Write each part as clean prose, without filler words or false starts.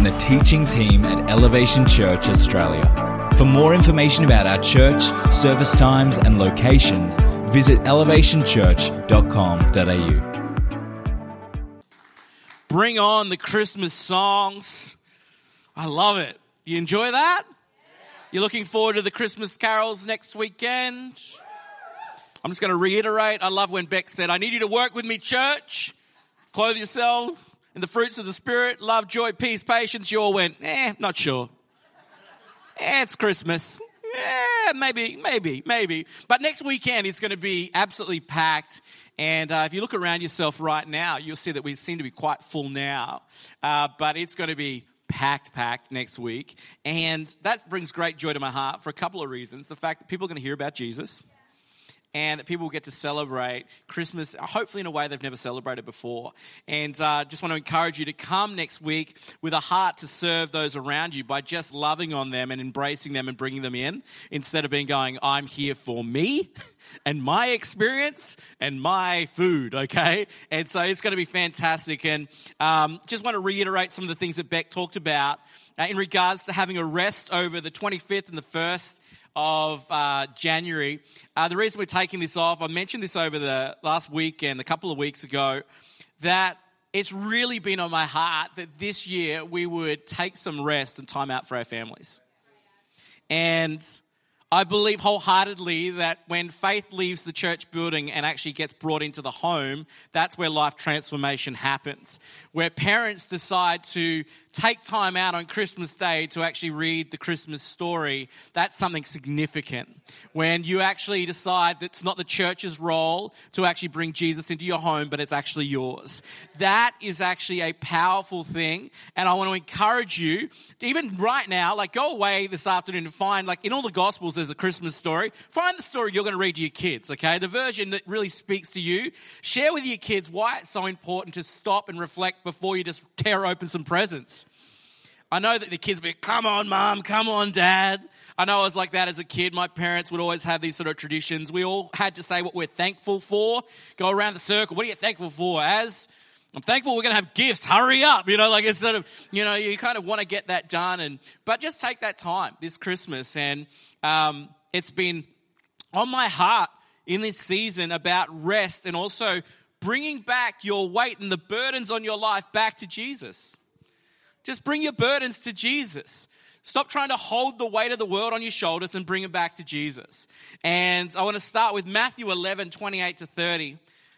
from the teaching team at Elevation Church Australia. For more information about our church, service times and locations, visit elevationchurch.com.au. Bring on the Christmas songs. I love it. You enjoy that? You're looking forward to the Christmas carols next weekend? I'm just going to reiterate. I love when Beck said, I need you to work with me, church. Clothe yourself in the fruits of the Spirit, love, joy, peace, patience. You all went, not sure. It's Christmas. Maybe. But next weekend, it's going to be absolutely packed. And if you look around yourself right now, you'll see that we seem to be quite full now. But it's going to be packed next week. And that brings great joy to my heart for a couple of reasons. The fact that people are going to hear about Jesus, and that people will get to celebrate Christmas, hopefully in a way they've never celebrated before. And just want to encourage you to come next week with a heart to serve those around you by just loving on them and embracing them and bringing them in, instead of being going, I'm here for me and my experience and my food, okay? And so it's going to be fantastic. And just want to reiterate some of the things that Beck talked about in regards to having a rest over the 25th and the 1st of January. The reason we're taking this off, I mentioned this over the last week and a couple of weeks ago, that it's really been on my heart that this year we would take some rest and time out for our families. And I believe wholeheartedly that when faith leaves the church building and actually gets brought into the home, that's where life transformation happens. Where parents decide to take time out on Christmas Day to actually read the Christmas story, that's something significant. When you actually decide that it's not the church's role to actually bring Jesus into your home, but it's actually yours. That is actually a powerful thing. And I want to encourage you, even right now, go away this afternoon and find, in all the Gospels, there's a Christmas story. Find the story you're going to read to your kids, okay? The version that really speaks to you. Share with your kids why it's so important to stop and reflect before you just tear open some presents. I know that the kids will be, come on, Mom, come on, Dad. I know I was like that as a kid. My parents would always have these sort of traditions. We all had to say what we're thankful for. Go around the circle. What are you thankful for? I'm thankful we're going to have gifts. Hurry up. It's sort of, you kind of want to get that done. But just take that time this Christmas. And it's been on my heart in this season about rest and also bringing back your weight and the burdens on your life back to Jesus. Just bring your burdens to Jesus. Stop trying to hold the weight of the world on your shoulders and bring it back to Jesus. And I want to start with Matthew 11:28-30.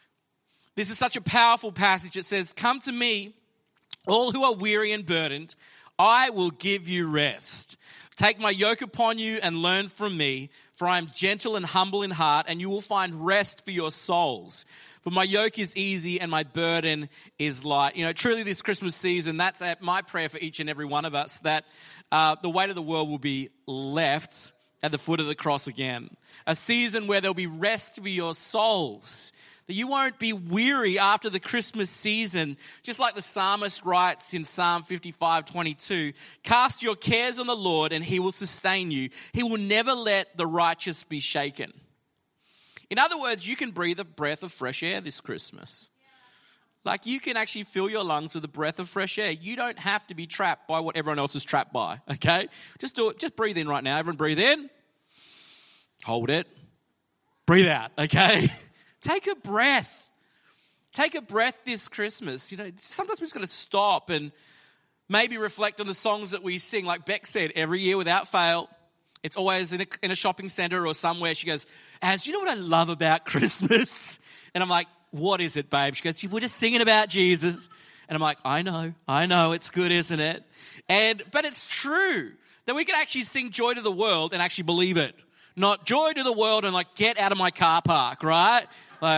This is such a powerful passage. It says, come to me, all who are weary and burdened, I will give you rest. Take my yoke upon you and learn from me, for I am gentle and humble in heart, and you will find rest for your souls. For my yoke is easy and my burden is light. Truly this Christmas season, that's my prayer for each and every one of us, that the weight of the world will be left at the foot of the cross again. A season where there'll be rest for your souls. That you won't be weary after the Christmas season. Just like the psalmist writes in Psalm 55:22, cast your cares on the Lord and he will sustain you. He will never let the righteous be shaken. In other words, you can breathe a breath of fresh air this Christmas. You can actually fill your lungs with a breath of fresh air. You don't have to be trapped by what everyone else is trapped by, okay? Just do it. Just breathe in right now. Everyone breathe in. Hold it. Breathe out, okay? Take a breath. Take a breath this Christmas. Sometimes we're just going to stop and maybe reflect on the songs that we sing. Like Beck said, every year without fail, it's always in a shopping center or somewhere. She goes, Az, you know what I love about Christmas? And I'm like, what is it, babe? She goes, we're just singing about Jesus. And I'm like, I know, it's good, isn't it? But it's true that we can actually sing Joy to the World and actually believe it. Not joy to the world and get out of my car park, right?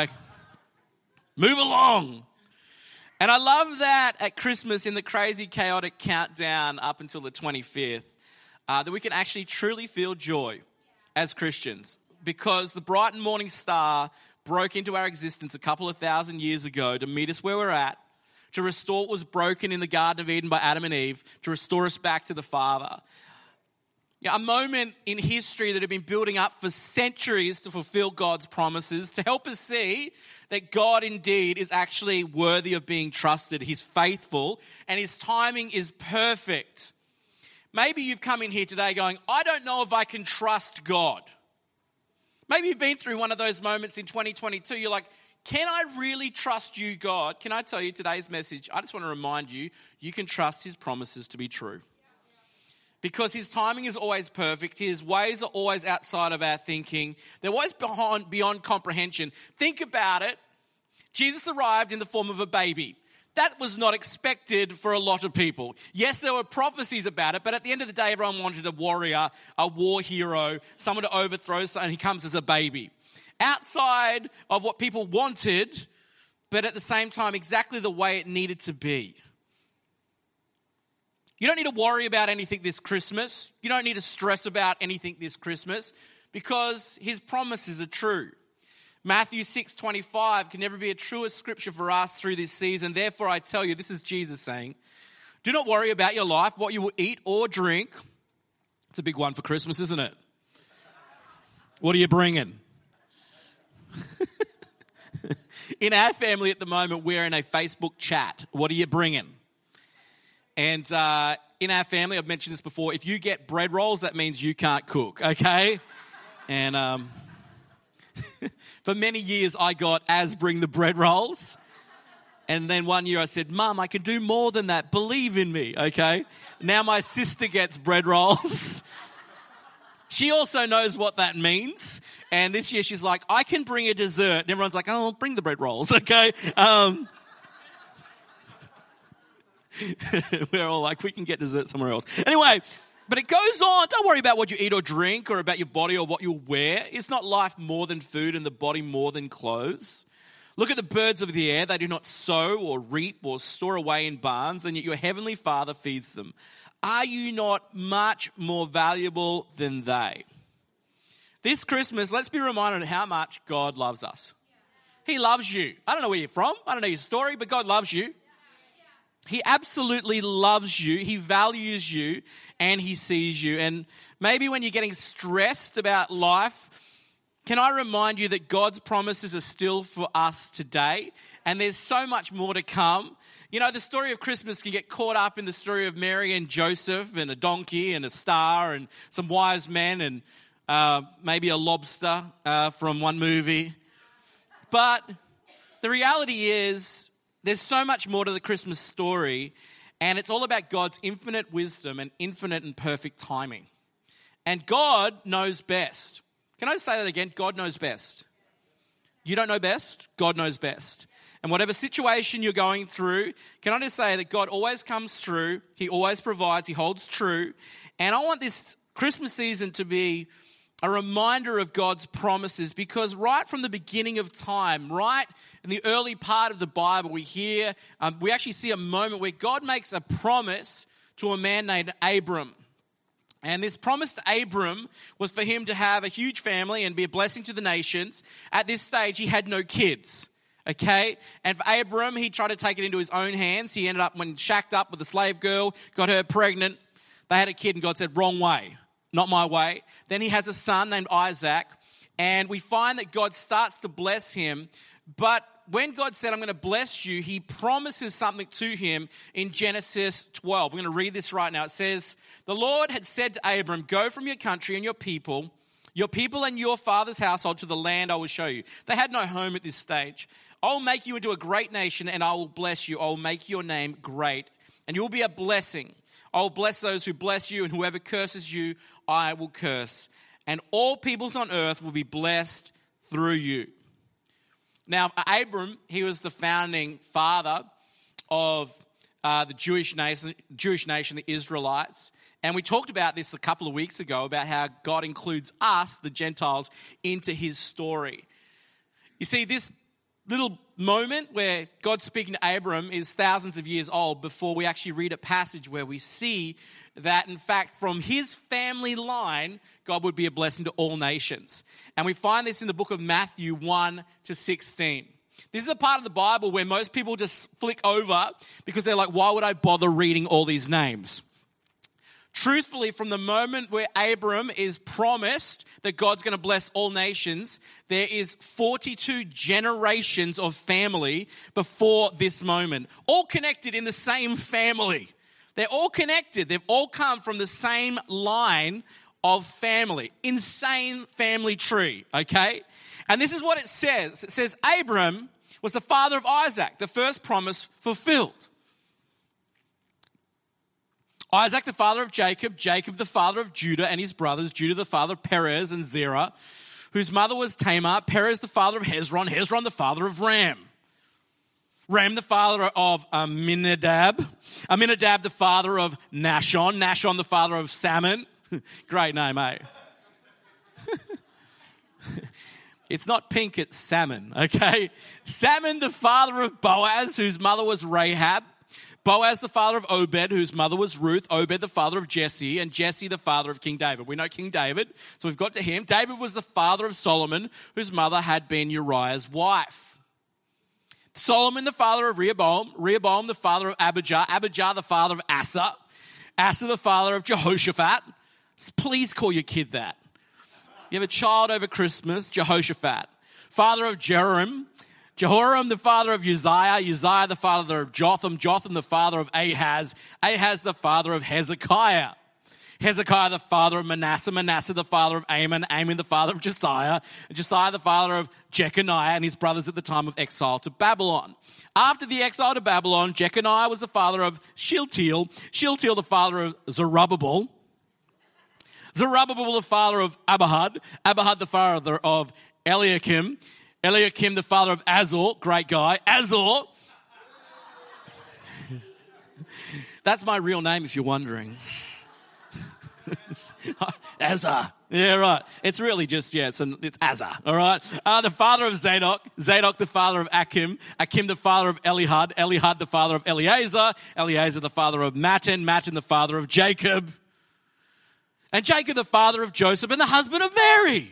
Move along. And I love that at Christmas in the crazy, chaotic countdown up until the 25th, that we can actually truly feel joy as Christians, because the bright and morning star broke into our existence a couple of thousand years ago to meet us where we're at, to restore what was broken in the Garden of Eden by Adam and Eve, to restore us back to the Father. Yeah, a moment in history that had been building up for centuries to fulfill God's promises, to help us see that God indeed is actually worthy of being trusted. He's faithful and his timing is perfect. Maybe you've come in here today going, I don't know if I can trust God. Maybe you've been through one of those moments in 2022. You're like, can I really trust you, God? Can I tell you today's message? I just want to remind you, you can trust his promises to be true. Because his timing is always perfect. His ways are always outside of our thinking. They're always beyond comprehension. Think about it. Jesus arrived in the form of a baby. That was not expected for a lot of people. Yes, there were prophecies about it, but at the end of the day, everyone wanted a warrior, a war hero, someone to overthrow, and he comes as a baby. Outside of what people wanted, but at the same time, exactly the way it needed to be. You don't need to worry about anything this Christmas. You don't need to stress about anything this Christmas because his promises are true. Matthew 6:25 can never be a truer scripture for us through this season. Therefore, I tell you, this is Jesus saying, do not worry about your life, what you will eat or drink. It's a big one for Christmas, isn't it? What are you bringing? In our family at the moment, we're in a Facebook chat. What are you bringing? And in our family, I've mentioned this before, if you get bread rolls, that means you can't cook, okay? And for many years, I got Az bring the bread rolls. And then one year I said, Mum, I can do more than that. Believe in me, okay? Now my sister gets bread rolls. She also knows what that means. And this year she's like, I can bring a dessert. And everyone's like, oh, bring the bread rolls, okay? We're all like, we can get dessert somewhere else. Anyway, but it goes on. Don't worry about what you eat or drink or about your body or what you'll wear. Is not life more than food and the body more than clothes? Look at the birds of the air. They do not sow or reap or store away in barns, and yet your heavenly Father feeds them. Are you not much more valuable than they? This Christmas, let's be reminded of how much God loves us. He loves you. I don't know where you're from. I don't know your story, but God loves you. He absolutely loves you, he values you, and he sees you. And maybe when you're getting stressed about life, can I remind you that God's promises are still for us today, and there's so much more to come. You know, the story of Christmas can get caught up in the story of Mary and Joseph and a donkey and a star and some wise men and maybe a lobster from one movie. But the reality is, there's so much more to the Christmas story, and it's all about God's infinite wisdom and infinite and perfect timing. And God knows best. Can I just say that again? God knows best. You don't know best, God knows best. And whatever situation you're going through, can I just say that God always comes through, he always provides, he holds true. And I want this Christmas season to be a reminder of God's promises, because right from the beginning of time, right in the early part of the Bible, we actually see a moment where God makes a promise to a man named Abram. And this promise to Abram was for him to have a huge family and be a blessing to the nations. At this stage, he had no kids. Okay? And for Abram, he tried to take it into his own hands. He ended up shacked up with a slave girl, got her pregnant. They had a kid, and God said, wrong way. Not my way. Then he has a son named Isaac, and we find that God starts to bless him. But when God said, I'm going to bless you, he promises something to him in Genesis 12. We're going to read this right now. It says, the Lord had said to Abram, go from your country and your people and your father's household to the land I will show you. They had no home at this stage. I will make you into a great nation, and I will bless you. I will make your name great, and you will be a blessing. I will bless those who bless you, and whoever curses you, I will curse. And all peoples on earth will be blessed through you. Now, Abram, he was the founding father of the Jewish nation, the Israelites. And we talked about this a couple of weeks ago, about how God includes us, the Gentiles, into his story. You see, this little moment where God's speaking to Abram is thousands of years old before we actually read a passage where we see that, in fact, from his family line, God would be a blessing to all nations. And we find this in the book of Matthew 1 to 16. This is a part of the Bible where most people just flick over because they're like, why would I bother reading all these names? Truthfully, from the moment where Abram is promised that God's going to bless all nations, there is 42 generations of family before this moment, all connected in the same family. They're all connected. They've all come from the same line of family. Insane family tree, okay? And this is what it says. It says Abram was the father of Isaac, the first promise fulfilled. Isaac, the father of Jacob, Jacob, the father of Judah and his brothers, Judah, the father of Perez and Zerah, whose mother was Tamar, Perez, the father of Hezron, Hezron, the father of Ram, Ram, the father of Amminadab, Amminadab, the father of Nahshon, Nahshon, the father of Salmon. Great name, eh? It's not pink, it's salmon, okay? Salmon, the father of Boaz, whose mother was Rahab. Boaz, the father of Obed, whose mother was Ruth. Obed, the father of Jesse. And Jesse, the father of King David. We know King David, so we've got to him. David was the father of Solomon, whose mother had been Uriah's wife. Solomon, the father of Rehoboam. Rehoboam, the father of Abijah. Abijah, the father of Asa. Asa, the father of Jehoshaphat. Please call your kid that. You have a child over Christmas, Jehoshaphat. Father of Jehoram. Jehoram, the father of Uzziah. Uzziah, the father of Jotham. Jotham, the father of Ahaz. Ahaz, the father of Hezekiah. Hezekiah, the father of Manasseh. Manasseh, the father of Amon. Amon, the father of Josiah. Josiah, the father of Jeconiah and his brothers at the time of exile to Babylon. After the exile to Babylon, Jeconiah was the father of Shealtiel. Shealtiel, the father of Zerubbabel. Zerubbabel, the father of Abihud. Abihud, the father of Eliakim. Eliakim, the father of Azor. Great guy. Azor. That's my real name if you're wondering. Azar. Yeah, right. It's really just, it's Azar, all right? The father of Zadok. Zadok, the father of Akim. Akim, the father of Elihud. Elihud, the father of Eleazar. Eleazar, the father of Mattan. Mattan, the father of Jacob. And Jacob, the father of Joseph and the husband of Mary.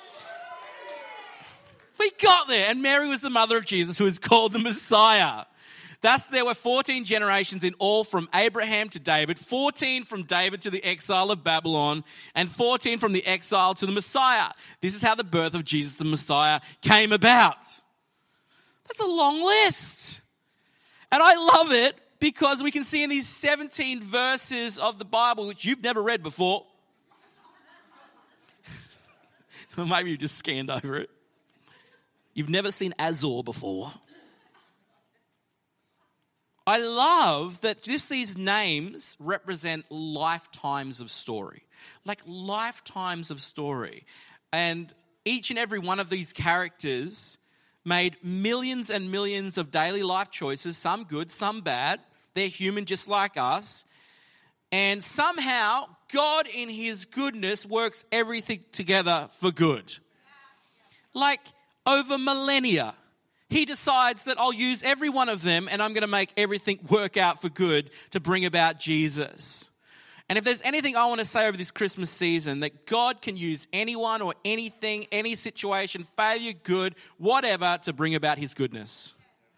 We got there. And Mary was the mother of Jesus, who is called the Messiah. Thus, there were 14 generations in all from Abraham to David, 14 from David to the exile of Babylon, and 14 from the exile to the Messiah. This is how the birth of Jesus the Messiah came about. That's a long list. And I love it because we can see in these 17 verses of the Bible, which you've never read before. Or maybe you just scanned over it. You've never seen Azor before. I love that just these names represent lifetimes of story. Like lifetimes of story. And each and every one of these characters made millions and millions of daily life choices, some good, some bad. They're human just like us. And somehow, God in his goodness works everything together for good. Like over millennia, he decides that I'll use every one of them and I'm going to make everything work out for good to bring about Jesus. And if there's anything I want to say over this Christmas season, that God can use anyone or anything, any situation, failure, good, whatever, to bring about his goodness.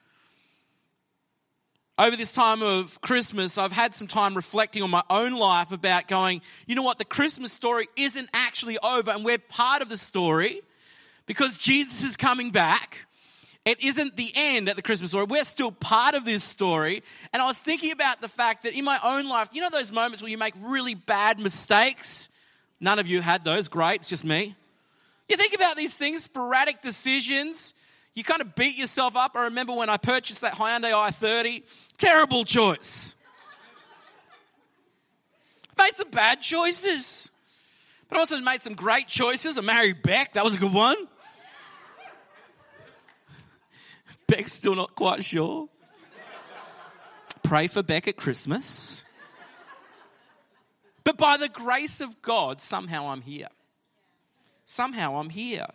Over this time of Christmas, I've had some time reflecting on my own life about going, you know what, the Christmas story isn't actually over and we're part of the story because Jesus is coming back. It isn't the end at the Christmas story. We're still part of this story. And I was thinking about the fact that in my own life, you know those moments where you make really bad mistakes? None of you had those. Great. It's just me. You think about these things, sporadic decisions. You kind of beat yourself up. I remember when I purchased that Hyundai i30. Terrible choice. Made some bad choices. But I also made some great choices. I married Beck. That was a good one. Beck's still not quite sure. Pray for Beck at Christmas. But by the grace of God, somehow I'm here. Somehow I'm here.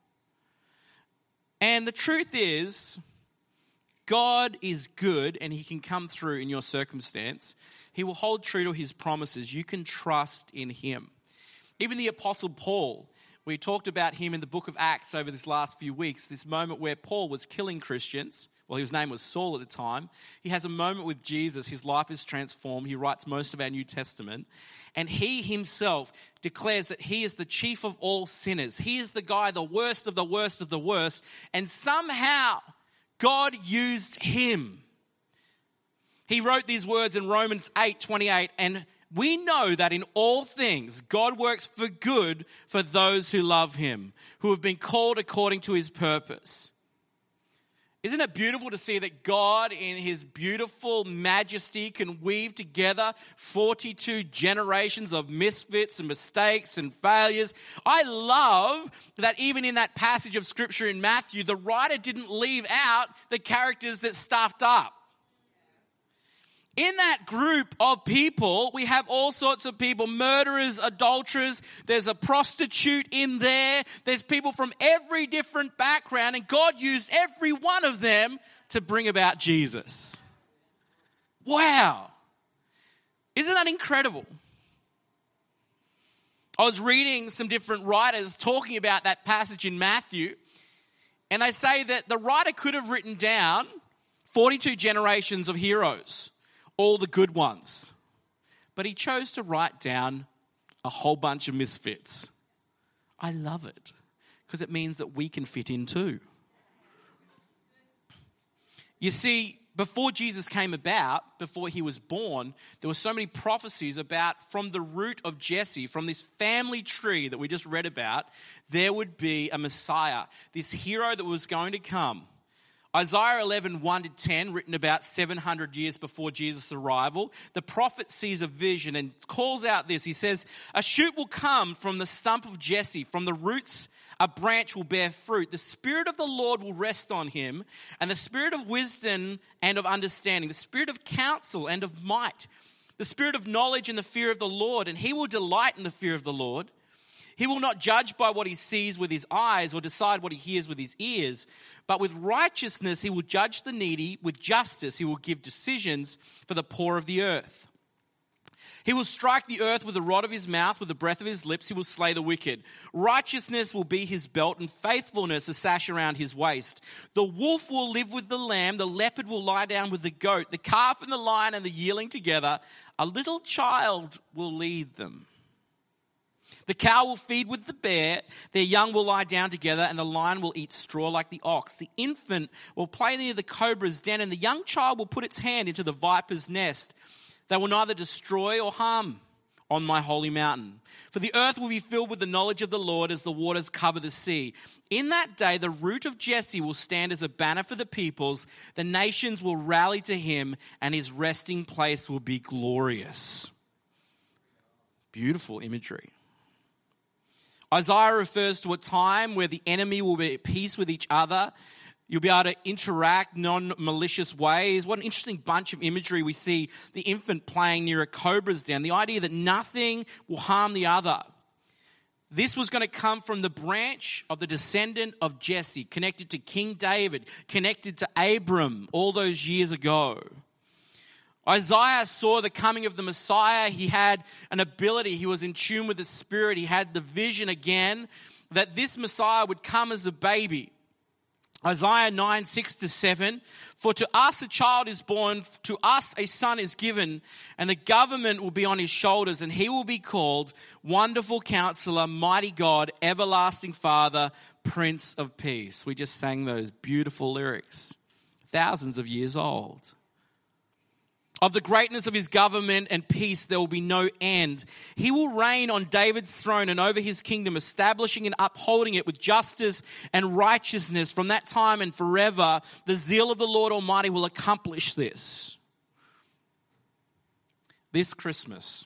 And the truth is, God is good and he can come through in your circumstance. He will hold true to his promises. You can trust in him. Even the Apostle Paul, we talked about him in the book of Acts over this last few weeks, this moment where Paul was killing Christians. well, his name was Saul at the time. He has a moment with Jesus. His life is transformed. He writes most of our New Testament. And he himself declares that he is the chief of all sinners. He is the guy, the worst of the worst of the worst. And somehow God used him. He wrote these words in Romans 8:28, and we know that in all things God works for good for those who love him, who have been called according to his purpose. Isn't it beautiful to see that God in his beautiful majesty can weave together 42 generations of misfits and mistakes and failures? I love that even in that passage of scripture in Matthew, the writer didn't leave out the characters that stuffed up. In that group of people, we have all sorts of people, murderers, adulterers, there's a prostitute in there, there's people from every different background, and God used every one of them to bring about Jesus. Wow. Isn't that incredible? I was reading some different writers talking about that passage in Matthew, and they say that the writer could have written down 42 generations of heroes, all the good ones. But he chose to write down a whole bunch of misfits. I love it because it means that we can fit in too. You see, before Jesus came about, before he was born, there were so many prophecies about from the root of Jesse, from this family tree that we just read about, there would be a Messiah, this hero that was going to come. Isaiah 11, 1-10, written about 700 years before Jesus' arrival, the prophet sees a vision and calls out this. He says, a shoot will come from the stump of Jesse, from the roots a branch will bear fruit. The Spirit of the Lord will rest on him, and the Spirit of wisdom and of understanding, the Spirit of counsel and of might, the Spirit of knowledge and the fear of the Lord, and he will delight in the fear of the Lord. He will not judge by what he sees with his eyes or decide what he hears with his ears, but with righteousness he will judge the needy. With justice he will give decisions for the poor of the earth. He will strike the earth with the rod of his mouth, with the breath of his lips he will slay the wicked. Righteousness will be his belt, and faithfulness a sash around his waist. The wolf will live with the lamb, the leopard will lie down with the goat, the calf and the lion and the yearling together. A little child will lead them. The cow will feed with the bear, their young will lie down together, and the lion will eat straw like the ox. The infant will play near the cobra's den, and the young child will put its hand into the viper's nest. They will neither destroy or harm on my holy mountain. For the earth will be filled with the knowledge of the Lord as the waters cover the sea. In that day, the root of Jesse will stand as a banner for the peoples. The nations will rally to him, and his resting place will be glorious. Beautiful imagery. Isaiah refers to a time where the enemy will be at peace with each other. You'll be able to interact non-malicious ways. What an interesting bunch of imagery. We see the infant playing near a cobra's den. The idea that nothing will harm the other. This was going to come from the branch of the descendant of Jesse, connected to King David, connected to Abram all those years ago. Isaiah saw the coming of the Messiah. He had an ability. He was in tune with the Spirit. He had the vision again that this Messiah would come as a baby. Isaiah 9, 6-7, for to us a child is born, to us a son is given, and the government will be on his shoulders, and he will be called Wonderful Counselor, Mighty God, Everlasting Father, Prince of Peace. We just sang those beautiful lyrics, thousands of years old. Of the greatness of his government and peace, there will be no end. He will reign on David's throne and over his kingdom, establishing and upholding it with justice and righteousness from that time and forever. The zeal of the Lord Almighty will accomplish this. This Christmas,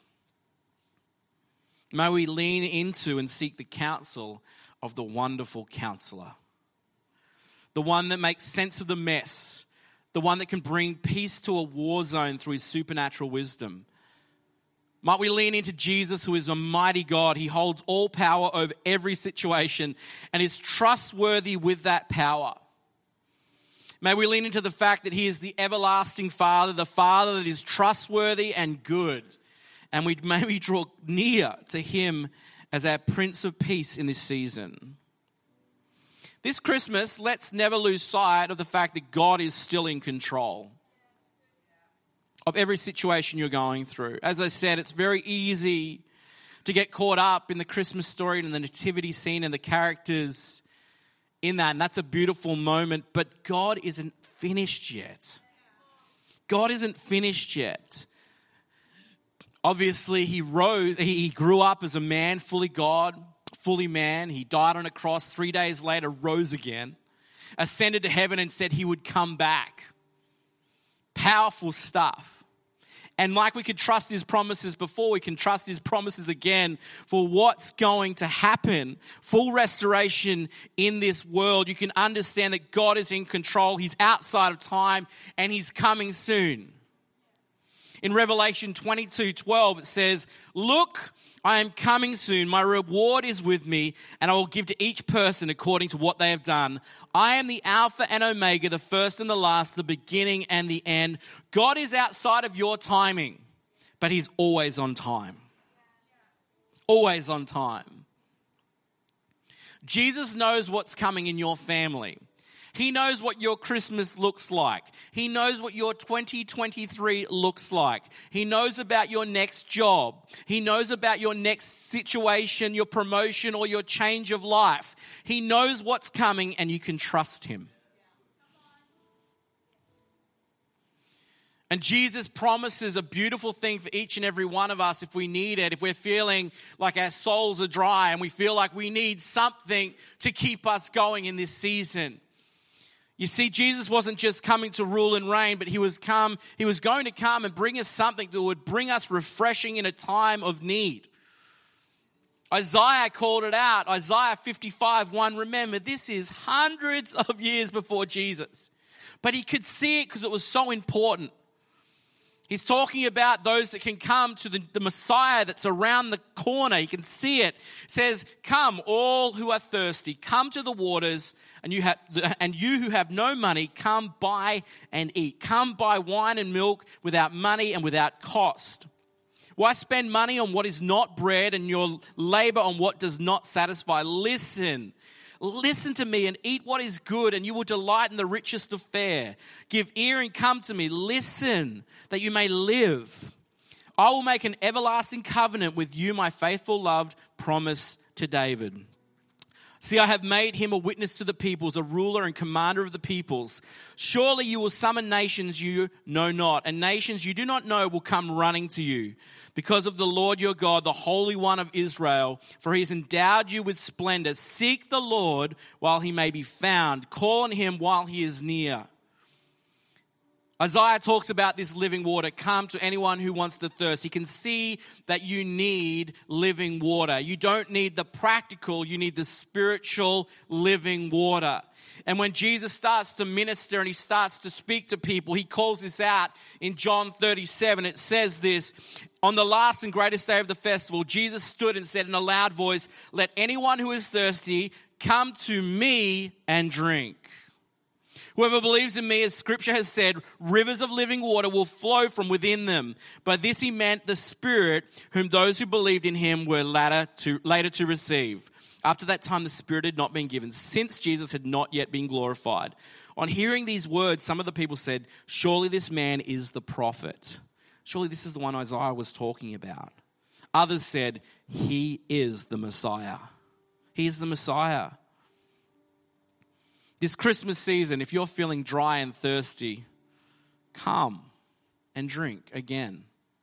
may we lean into and seek the counsel of the wonderful counselor, the one that makes sense of the mess, the one that can bring peace to a war zone through his supernatural wisdom. Might we lean into Jesus, who is a mighty God. He holds all power over every situation and is trustworthy with that power. May we lean into the fact that he is the everlasting Father, the Father that is trustworthy and good. And may we draw near to him as our Prince of Peace in this season. this Christmas, let's never lose sight of the fact that God is still in control of every situation you're going through. As I said, it's very easy to get caught up in the Christmas story and the nativity scene and the characters in that. And that's a beautiful moment, but God isn't finished yet. God isn't finished yet. Obviously, he grew up as a man, fully God, fully man. He died on a cross. 3 days later, rose again, ascended to heaven and said he would come back. Powerful stuff. And like we could trust his promises before, we can trust his promises again for what's going to happen. Full restoration in this world. You can understand that God is in control. He's outside of time and he's coming soon. In Revelation 22:12, it says, "Look, I am coming soon. My reward is with me, and I will give to each person according to what they have done. I am the Alpha and Omega, the first and the last, the beginning and the end." God is outside of your timing, but he's always on time. Always on time. Jesus knows what's coming in your family. He knows what your Christmas looks like. He knows what your 2023 looks like. He knows about your next job. He knows about your next situation, your promotion, or your change of life. He knows what's coming, and you can trust him. And Jesus promises a beautiful thing for each and every one of us if we need it, if we're feeling like our souls are dry and we feel like we need something to keep us going in this season. You see, Jesus wasn't just coming to rule and reign, but he was going to come and bring us something that would bring us refreshing in a time of need. Isaiah called it out. Isaiah 55:1. Remember, this is hundreds of years before Jesus. But he could see it because it was so important. He's talking about those that can come to the Messiah that's around the corner. You can see it. It says, "Come, all who are thirsty, come to the waters, and you who have no money, come buy and eat. Come buy wine and milk without money and without cost. Why spend money on what is not bread and your labor on what does not satisfy? Listen to me and eat what is good, and you will delight in the richest of fare. Give ear and come to me. Listen, that you may live. I will make an everlasting covenant with you, my faithful loved promise to David. See, I have made him a witness to the peoples, a ruler and commander of the peoples. Surely you will summon nations you know not, and nations you do not know will come running to you. Because of the Lord your God, the Holy One of Israel, for he has endowed you with splendor. Seek the Lord while he may be found. Call on him while he is near. Isaiah talks about this living water. Come to anyone who wants to thirst. He can see that you need living water. You don't need the practical, you need the spiritual living water. And when Jesus starts to minister and he starts to speak to people, he calls this out in John 37. It says this, "On the last and greatest day of the festival, Jesus stood and said in a loud voice, 'Let anyone who is thirsty come to me and drink. Whoever believes in me, as Scripture has said, rivers of living water will flow from within them.' By this he meant the Spirit, whom those who believed in him were later to receive. After that time, the Spirit had not been given, since Jesus had not yet been glorified. On hearing these words, some of the people said, 'Surely this man is the prophet.' Surely this is the one Isaiah was talking about. Others said, 'He is the Messiah.'" He is the Messiah. This Christmas season, if you're feeling dry and thirsty, come and drink again.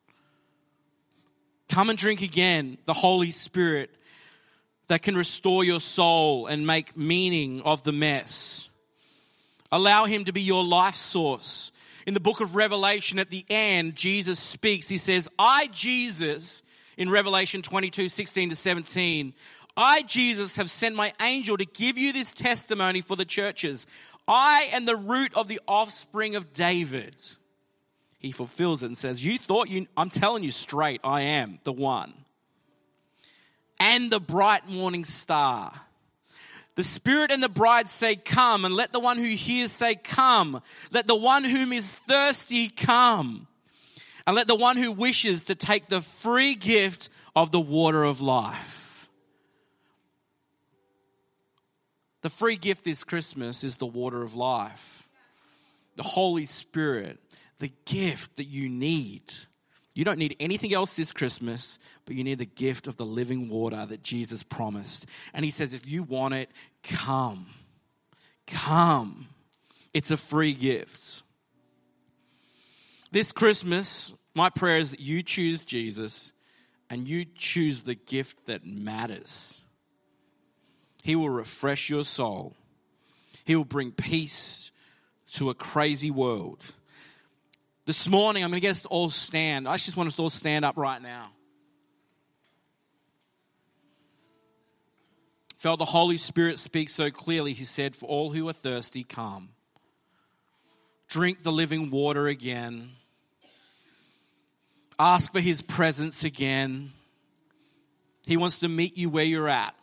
Come and drink again the Holy Spirit that can restore your soul and make meaning of the mess. Allow him to be your life source. In the book of Revelation, at the end, Jesus speaks. He says, "I, Jesus," in Revelation 22:16-17, "I, Jesus, have sent my angel to give you this testimony for the churches. I am the root of the offspring of David." He fulfills it and says, I'm telling you straight, I am the one. "And the bright morning star. The Spirit and the bride say, 'Come,' and let the one who hears say, 'Come.' Let the one whom is thirsty come. And let the one who wishes to take the free gift of the water of life." The free gift this Christmas is the water of life, the Holy Spirit, the gift that you need. You don't need anything else this Christmas, but you need the gift of the living water that Jesus promised. And he says, if you want it, come. Come. It's a free gift. This Christmas, my prayer is that you choose Jesus and you choose the gift that matters. He will refresh your soul. He will bring peace to a crazy world. This morning, I'm going to get us to all stand. I just want us to all stand up right now. Felt the Holy Spirit speak so clearly. He said, for all who are thirsty, come. Drink the living water again. Ask for his presence again. He wants to meet you where you're at.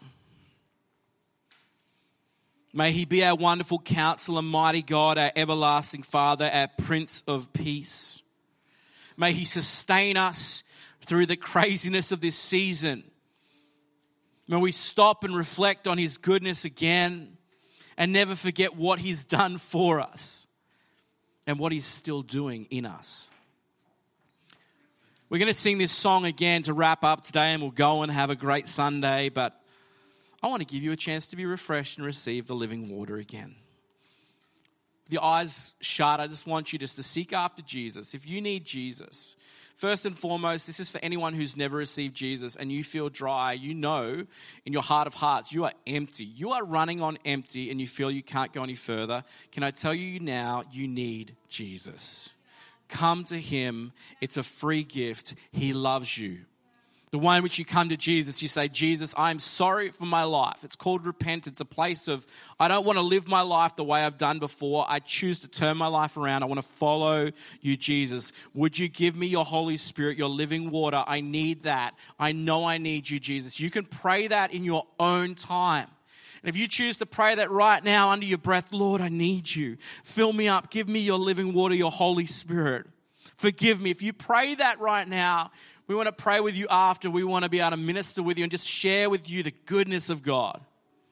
May he be our wonderful counselor, mighty God, our everlasting Father, our Prince of Peace. May he sustain us through the craziness of this season. May we stop and reflect on his goodness again and never forget what he's done for us and what he's still doing in us. We're going to sing this song again to wrap up today, and we'll go and have a great Sunday, but I want to give you a chance to be refreshed and receive the living water again. With your eyes shut, I just want you just to seek after Jesus. If you need Jesus, first and foremost, this is for anyone who's never received Jesus and you feel dry. You know in your heart of hearts you are empty. You are running on empty and you feel you can't go any further. Can I tell you now, you need Jesus. Come to him. It's a free gift. He loves you. The way in which you come to Jesus, you say, Jesus, I'm sorry for my life. It's called repentance, a place of, I don't want to live my life the way I've done before. I choose to turn my life around. I want to follow you, Jesus. Would you give me your Holy Spirit, your living water? I need that. I know I need you, Jesus. You can pray that in your own time. And if you choose to pray that right now under your breath, Lord, I need you. Fill me up. Give me your living water, your Holy Spirit. Forgive me. If you pray that right now, we want to pray with you after. We want to be able to minister with you and just share with you the goodness of God.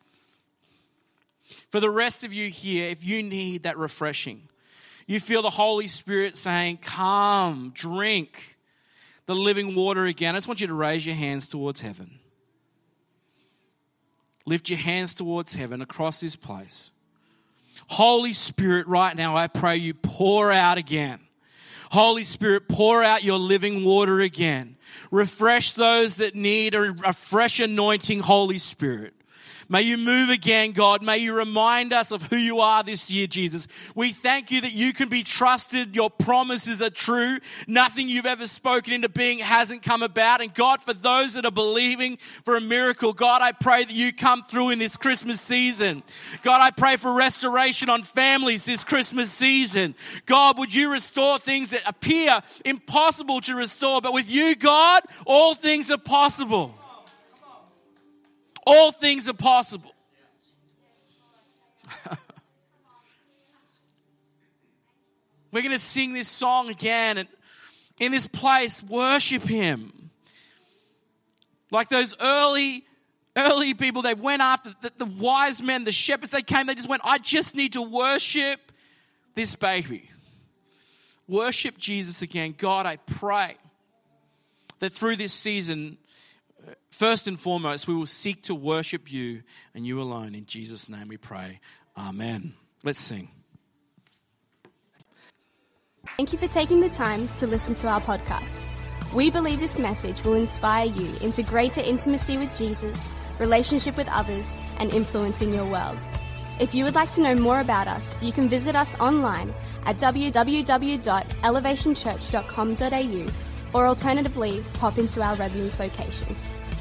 For the rest of you here, if you need that refreshing, you feel the Holy Spirit saying, come, drink the living water again. I just want you to raise your hands towards heaven. Lift your hands towards heaven across this place. Holy Spirit, right now, I pray you pour out again. Holy Spirit, pour out your living water again. Refresh those that need a fresh anointing, Holy Spirit. May you move again, God. May you remind us of who you are this year, Jesus. We thank you that you can be trusted. Your promises are true. Nothing you've ever spoken into being hasn't come about. And God, for those that are believing for a miracle, God, I pray that you come through in this Christmas season. God, I pray for restoration on families this Christmas season. God, would you restore things that appear impossible to restore? But with you, God, all things are possible. All things are possible. We're going to sing this song again, and in this place, worship him. Like those early people, they went after the wise men, the shepherds, they came, they just went, I just need to worship this baby. Worship Jesus again. God, I pray that through this season, first and foremost, we will seek to worship you and you alone. In Jesus' name we pray. Amen. Let's sing. Thank you for taking the time to listen to our podcast. We believe this message will inspire you into greater intimacy with Jesus, relationship with others, and influence in your world. If you would like to know more about us, you can visit us online at www.elevationchurch.com.au or alternatively, pop into our Redlands location.